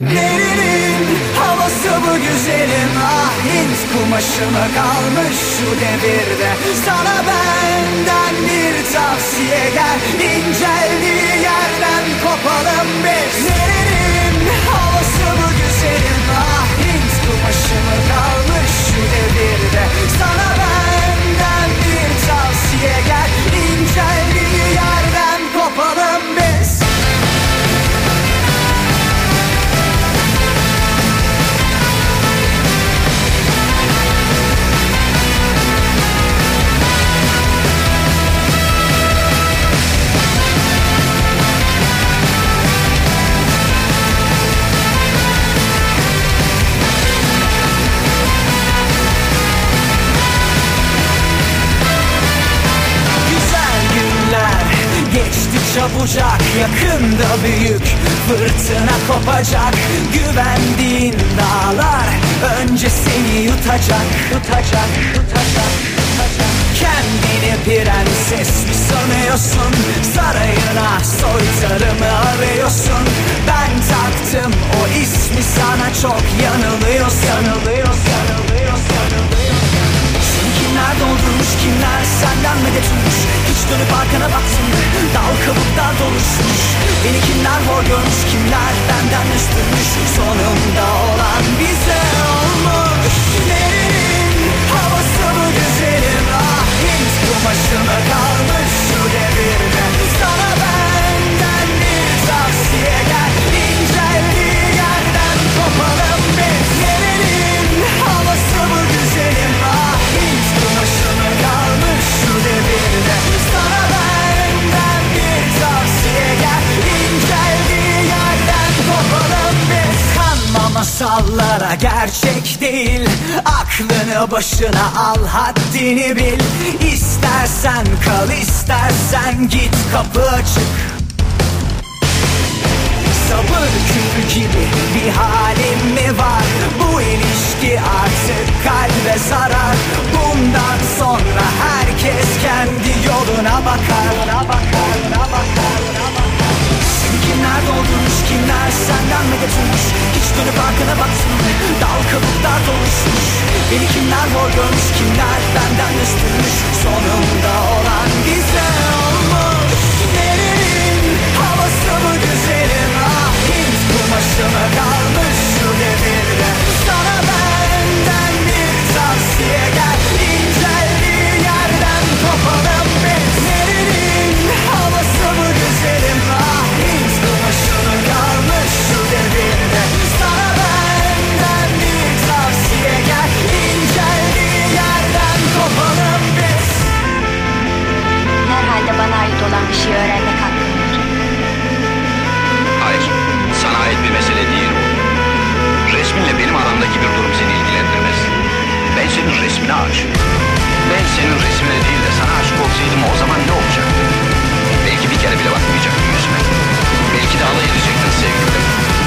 Nerenin havası bu güzelim, ah Hint kumaşı mı kalmış şu devirde. Sana benden bir tavsiye, gel inceldiği yerden kopalım biz. Nerenin havası bu güzelim, ah Hint kumaşı mı kalmış şu devirde. Sana benden bir tavsiye, gel inceldiği yerden kopalım biz. Çabucak, yakında büyük fırtına kopacak. Güvendiğin dağlar önce seni yutacak. Kendini prenses mi sanıyorsun? Sarayına soytarımı arıyorsun. Ben taktım o ismi sana, çok yanılıyorsun. Seni kimler doldurmuş, kimler senden medet ummuş? Hiç dönüp arkana baktın mı? Dal kabuklar doluşmuş. Beni kimler hor görmüş, kimler benden üstünmüş? Sonunda olan bize olmuş. Nerenin havası bu güzelim, ah Hint kumaşı mı kalmış şu devirde. Sana benden bir tavsiye, gel inceldiği yerden kopalım biz. Nerenin havası bu güzelim, ah Hint kumaşı mı kalmış şu devirde. Sana benden bir tavsiye, gel inceldiği yerden kopalım biz. Kanma masallara, gerçek değil. Aklını başına al, haddini bil. İstersen kal, istersen git, kapı açık. Sabır kürü gibi bir halim mi var? Bu ilişki artık kalbe zarar. Bundan sonra herkes kendi yoluna bakar. Seni kimler doldurmuş, kimler senden medet ummuş? Hiç dönüp arkana baktın mı? Dal kabuklar doluşmuş. Beni kimler hor görmüş, kimler benden üstünmüş? Sonunda olan bize olmuş. Nerenin havası bu güzelim, ah Hint kumaşı mı kalmış şu devirde. Sana benden bir tavsiye, gel inceldiği yerden kopalım biz. Nerenin havası bu güzelim, ah Hint kumaşı mı kalmış şu devirde. Sana benden bir tavsiye, gel inceldiği yerden kopalım biz. Herhalde bana ait olan bir şey öğrenmek hakkım var. Hayır, sana ait bir mesele değil bu. Resminle benim aramdaki bir durum seni ilgilendirmez. Ben senin resmine aşığım. Ben senin resmine değil de sana aşık olsaydım o zaman ne olacaktı? Belki bir kere bile bakmayacaktın yüzüme. Belki de alay edecektin sevgilimle.